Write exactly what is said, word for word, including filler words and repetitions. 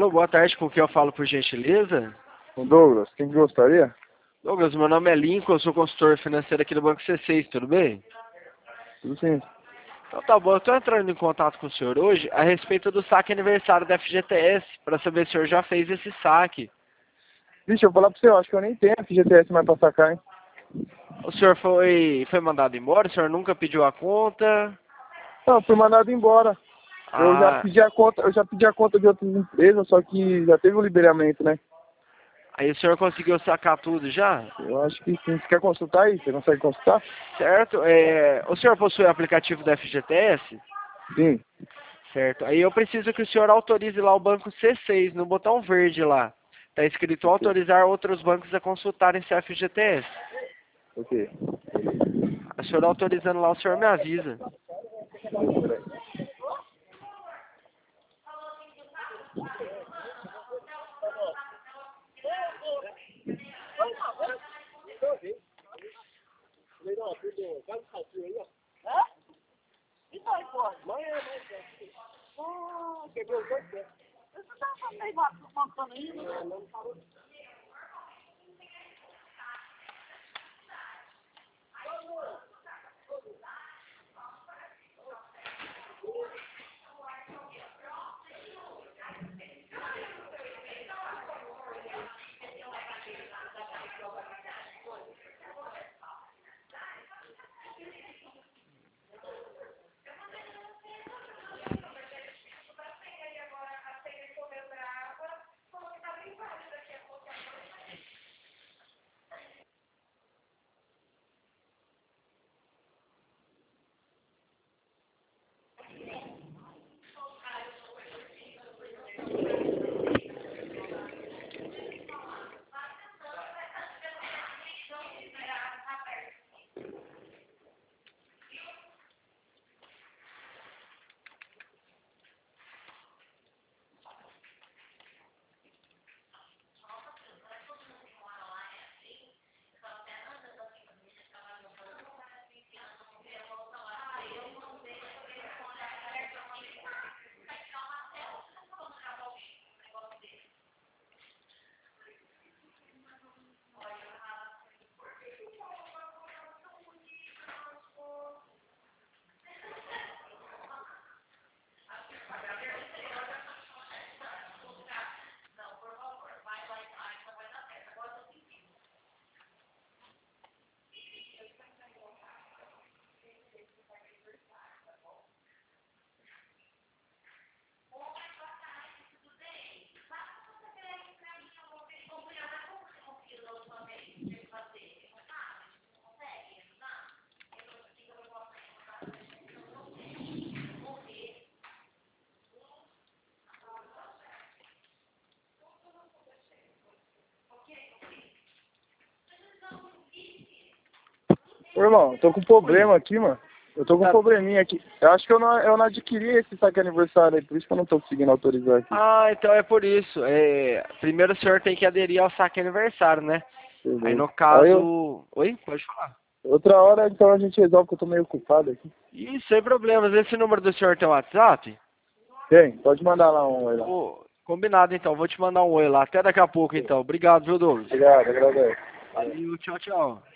Alô, boa tarde, com quem eu falo por gentileza? O Douglas, quem que gostaria? Douglas, meu nome é Lincoln, eu sou consultor financeiro aqui do Banco C seis, tudo bem? Tudo sim. Então tá bom, eu tô entrando em contato com o senhor hoje a respeito do saque aniversário da F G T S, para saber se o senhor já fez esse saque. Vixe, eu vou falar pra você, eu acho que eu nem tenho F G T S mais pra sacar, hein? O senhor foi, foi mandado embora? O senhor nunca pediu a conta? Não, eu fui mandado embora. Eu já Ah, pedi a conta, eu já pedi a conta de outras empresas, só que já teve um liberamento, né? aí o senhor conseguiu sacar tudo já? Eu acho que sim. Você quer consultar aí? Você consegue consultar? Certo? É, o senhor possui o aplicativo da F G T S? Sim. Certo. Aí eu preciso que o senhor autorize lá o banco C seis, no botão verde lá. Está escrito Ok. autorizar outros bancos a consultarem seu F G T S. Ok. O senhor autorizando lá, o senhor me avisa. Ô, irmão, eu tô com problema aqui, mano. Eu tô com um Tá. probleminha aqui. Eu acho que eu não, eu não adquiri esse saque aniversário aí, por isso que eu não tô conseguindo autorizar aqui. Ah, então é por isso. É, primeiro o senhor tem que aderir ao saque aniversário, né? Aí Beleza. no Aí eu, caso... Oi? Pode falar. outra hora, então a gente resolve que eu tô meio ocupado aqui. Ih, sem problemas. Esse número do senhor tem WhatsApp? Tem, pode mandar lá um aí lá. Pô, combinado então. Vou te mandar um oi lá. Até daqui a pouco então. Obrigado, viu, Douglas? Obrigado, agradeço. Valeu, tchau, tchau.